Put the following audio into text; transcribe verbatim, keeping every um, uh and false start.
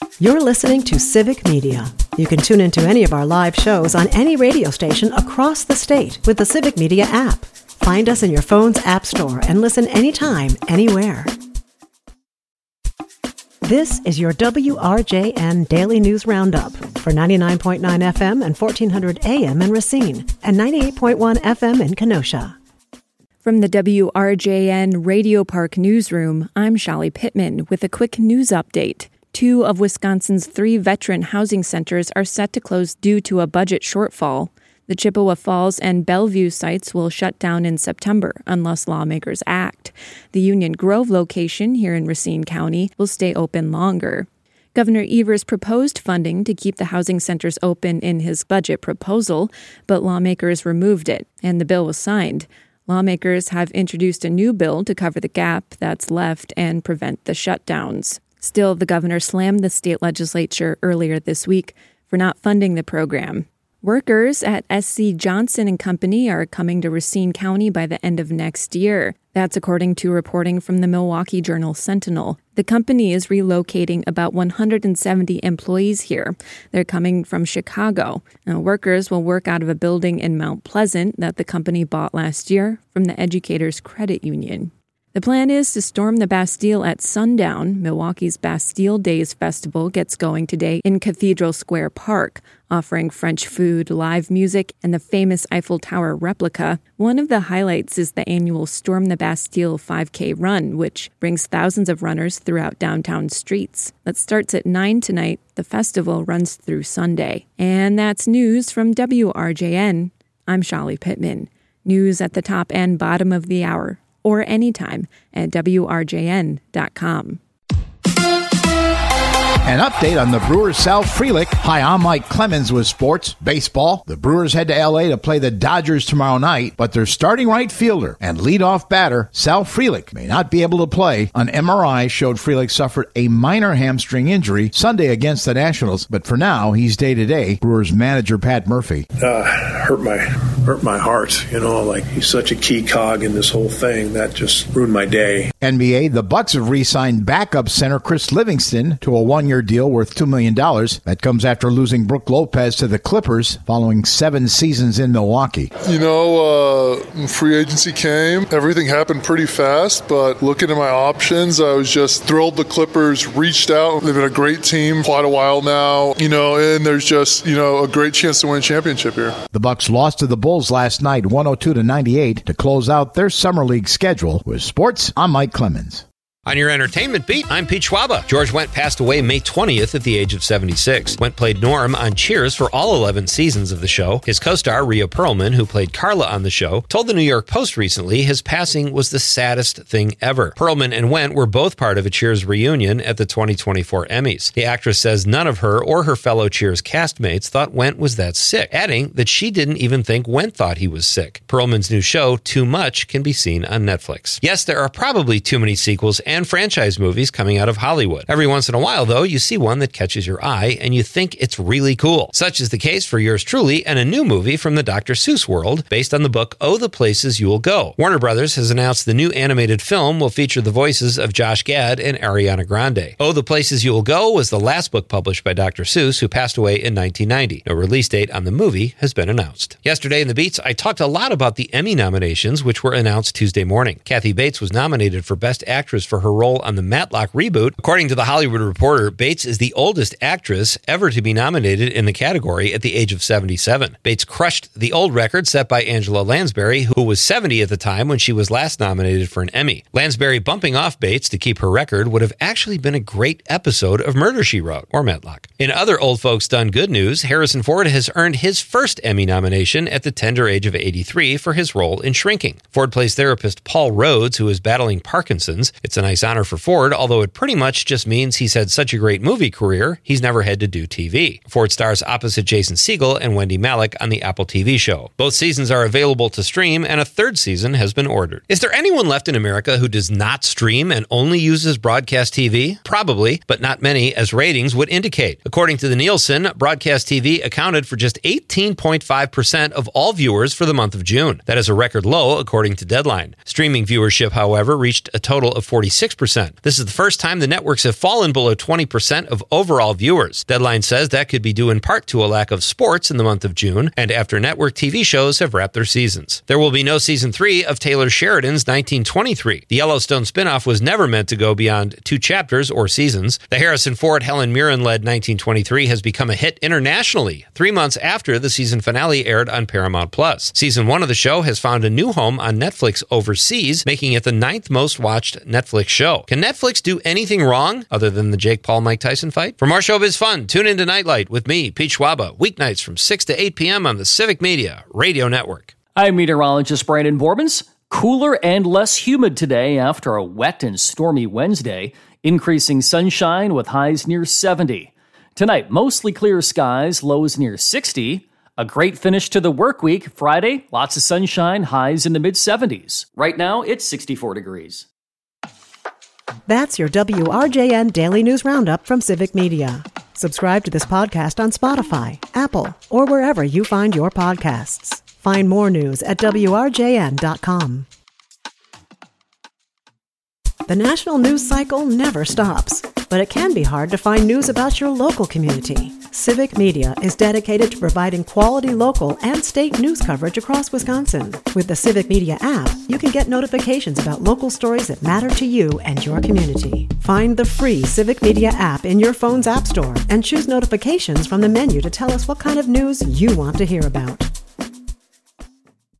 You're listening to Civic Media. You can tune into any of our live shows on any radio station across the state with the Civic Media app. Find us in your phone's app store and listen anytime, anywhere. This is your W R J N Daily News Roundup for ninety-nine point nine F M and fourteen hundred A M in Racine and ninety-eight point one F M in Kenosha. From the W R J N Radio Park Newsroom, I'm Shelly Pittman with a quick news update. Two of Wisconsin's three veteran housing centers are set to close due to a budget shortfall. The Chippewa Falls and Bellevue sites will shut down in September unless lawmakers act. The Union Grove location here in Racine County will stay open longer. Governor Evers proposed funding to keep the housing centers open in his budget proposal, but lawmakers removed it, and the bill was signed. Lawmakers have introduced a new bill to cover the gap that's left and prevent the shutdowns. Still, the governor slammed the state legislature earlier this week for not funding the program. Workers at S C Johnson and Company are coming to Racine County by the end of next year. That's according to reporting from the Milwaukee Journal-Sentinel. The company is relocating about one hundred seventy employees here. They're coming from Chicago. Now, workers will work out of a building in Mount Pleasant that the company bought last year from the Educators Credit Union. The plan is to storm the Bastille at sundown. Milwaukee's Bastille Days Festival gets going today in Cathedral Square Park, offering French food, live music, and the famous Eiffel Tower replica. One of the highlights is the annual Storm the Bastille five K run, which brings thousands of runners throughout downtown streets. That starts at nine tonight. The festival runs through Sunday. And that's news from W R J N. I'm Shelly Pittman. News at the top and bottom of the hour, or anytime at W R J N dot com. An update on the Brewers' Sal Frelick. Hi, I'm Mike Clemens with sports, baseball. The Brewers head to L A to play the Dodgers tomorrow night, but their starting right fielder and leadoff batter, Sal Frelick, may not be able to play. An M R I showed Frelick suffered a minor hamstring injury Sunday against the Nationals, but for now, he's day-to-day. Brewers manager Pat Murphy. Uh, hurt my hurt my heart, you know, like he's such a key cog in this whole thing. That just ruined my day. N B A, the Bucks have re-signed backup center Chris Livingston to a one-year deal worth two million dollars. That comes after losing Brook Lopez to the Clippers following seven seasons in Milwaukee. You know, uh, free agency came. Everything happened pretty fast, but looking at my options, I was just thrilled the Clippers reached out. They've been a great team quite a while now, you know, and there's just, you know, a great chance to win a championship here. The Bucks lost to the Bulls last night, one oh two to ninety-eight, to close out their summer league schedule. With sports, I'm Mike Clemens. On your entertainment beat, I'm Pete Schwaba. George Wendt passed away May twentieth at the age of seventy-six. Wendt played Norm on Cheers for all eleven seasons of the show. His co-star, Rhea Perlman, who played Carla on the show, told the New York Post recently his passing was the saddest thing ever. Perlman and Wendt were both part of a Cheers reunion at the twenty twenty-four Emmys. The actress says none of her or her fellow Cheers castmates thought Wendt was that sick, adding that she didn't even think Wendt thought he was sick. Perlman's new show, Too Much, can be seen on Netflix. Yes, there are probably too many sequels and franchise movies coming out of Hollywood. Every once in a while, though, you see one that catches your eye and you think it's really cool. Such is the case for yours truly and a new movie from the Doctor Seuss world based on the book Oh, the Places You Will Go. Warner Brothers has announced the new animated film will feature the voices of Josh Gad and Ariana Grande. Oh, the Places You Will Go was the last book published by Doctor Seuss, who passed away in nineteen ninety. No release date on the movie has been announced. Yesterday in the Beats, I talked a lot about the Emmy nominations, which were announced Tuesday morning. Kathy Bates was nominated for Best Actress for her role on the Matlock reboot. According to The Hollywood Reporter, Bates is the oldest actress ever to be nominated in the category at the age of seventy-seven. Bates crushed the old record set by Angela Lansbury, who was seventy at the time when she was last nominated for an Emmy. Lansbury bumping off Bates to keep her record would have actually been a great episode of Murder, She Wrote, or Matlock. In other old folks done good news, Harrison Ford has earned his first Emmy nomination at the tender age of eighty-three for his role in Shrinking. Ford plays therapist Paul Rhodes, who is battling Parkinson's. It's a nice honor for Ford, although it pretty much just means he's had such a great movie career, he's never had to do T V. Ford stars opposite Jason Segel and Wendy Malick on the Apple T V show. Both seasons are available to stream, and a third season has been ordered. Is there anyone left in America who does not stream and only uses broadcast T V? Probably, but not many, as ratings would indicate. According to the Nielsen, broadcast T V accounted for just eighteen point five percent of all viewers for the month of June. That is a record low, according to Deadline. Streaming viewership, however, reached a total of forty-six percent. This is the first time the networks have fallen below twenty percent of overall viewers. Deadline says that could be due in part to a lack of sports in the month of June, and after network T V shows have wrapped their seasons. There will be no season three of Taylor Sheridan's nineteen twenty-three. The Yellowstone spinoff was never meant to go beyond two chapters or seasons. The Harrison Ford, Helen Mirren-led nineteen twenty-three has become a hit internationally, three months after the season finale aired on Paramount Plus. Season one of the show has found a new home on Netflix overseas, making it the ninth most watched Netflix show. Can Netflix do anything wrong other than the Jake Paul-Mike Tyson fight? For more showbiz fun, tune into Nightlight with me, Pete Schwaba, weeknights from six to eight p.m. on the Civic Media Radio Network. I'm meteorologist Brandon Borbans. Cooler and less humid today after a wet and stormy Wednesday. Increasing sunshine with highs near seventy. Tonight, mostly clear skies, lows near sixty. A great finish to the work week. Friday, lots of sunshine, highs in the mid-seventies. Right now, it's sixty-four degrees. That's your W R J N Daily News Roundup from Civic Media. Subscribe to this podcast on Spotify, Apple, or wherever you find your podcasts. Find more news at W R J N dot com. The national news cycle never stops, but it can be hard to find news about your local community. Civic Media is dedicated to providing quality local and state news coverage across Wisconsin. With the Civic Media app, you can get notifications about local stories that matter to you and your community. Find the free Civic Media app in your phone's app store and choose notifications from the menu to tell us what kind of news you want to hear about.